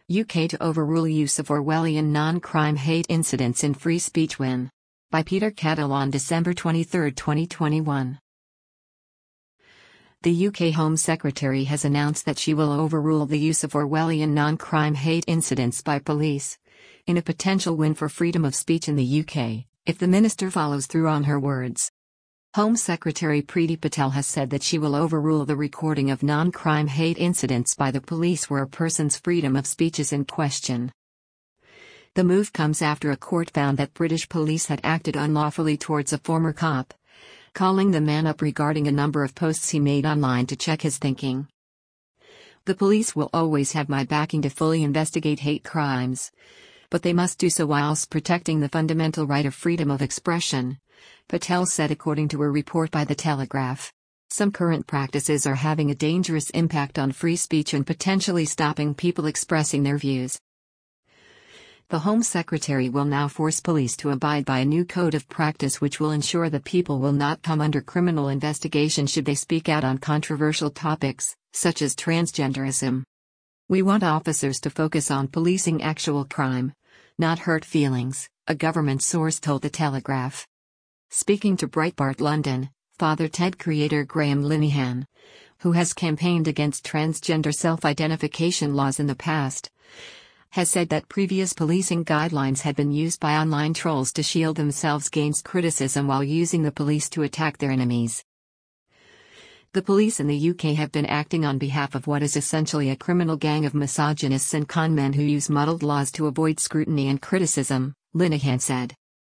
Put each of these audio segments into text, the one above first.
UK to overrule use of Orwellian non-crime hate incidents in free speech win. By Peter Kettle on December 23, 2021. The UK Home Secretary has announced that she will overrule the use of Orwellian non-crime hate incidents by police, in a potential win for freedom of speech in the UK, if the minister follows through on her words. Home Secretary Priti Patel has said that she will overrule the recording of non-crime hate incidents by the police where a person's freedom of speech is in question. The move comes after a court found that British police had acted unlawfully towards a former cop, calling the man up regarding a number of posts he made online to check his thinking. The police will always have my backing to fully investigate hate crimes, but they must do so whilst protecting the fundamental right of freedom of expression, Patel said according to a report by The Telegraph. Some current practices are having a dangerous impact on free speech and potentially stopping people expressing their views. The Home Secretary will now force police to abide by a new code of practice which will ensure that people will not come under criminal investigation should they speak out on controversial topics, such as transgenderism. We want officers to focus on policing actual crime, not hurt feelings, a government source told The Telegraph. Speaking to Breitbart London, Father Ted creator Graham Linehan, who has campaigned against transgender self-identification laws in the past, has said that previous policing guidelines had been used by online trolls to shield themselves against criticism while using the police to attack their enemies. The police in the UK have been acting on behalf of what is essentially a criminal gang of misogynists and con men who use muddled laws to avoid scrutiny and criticism, Linehan said.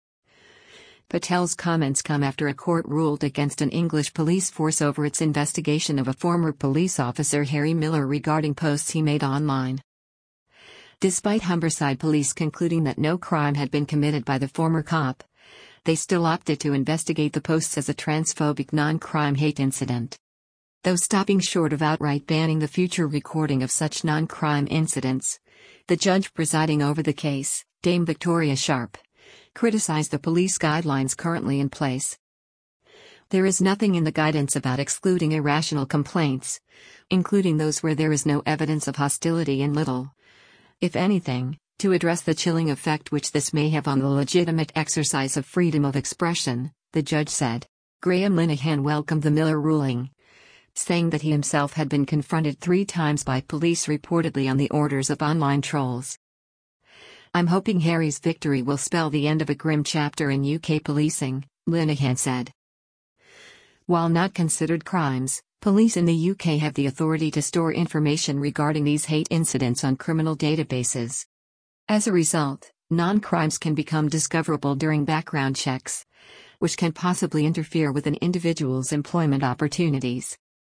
Patel's comments come after a court ruled against an English police force over its investigation of a former police officer, Harry Miller, regarding posts he made online. Despite Humberside Police concluding that no crime had been committed by the former cop, they still opted to investigate the posts as a transphobic non-crime hate incident. Though stopping short of outright banning the future recording of such non-crime incidents, the judge presiding over the case, Dame Victoria Sharp, criticized the police guidelines currently in place. There is nothing in the guidance about excluding irrational complaints, including those where there is no evidence of hostility and little, if anything, to address the chilling effect which this may have on the legitimate exercise of freedom of expression, the judge said. Graham Linehan welcomed the Miller ruling, saying that he himself had been confronted 3 times by police reportedly on the orders of online trolls. I'm hoping Harry's victory will spell the end of a grim chapter in UK policing, Linehan said. While not considered crimes, police in the UK have the authority to store information regarding these hate incidents on criminal databases. As a result, non-crimes can become discoverable during background checks, which can possibly interfere with an individual's employment opportunities.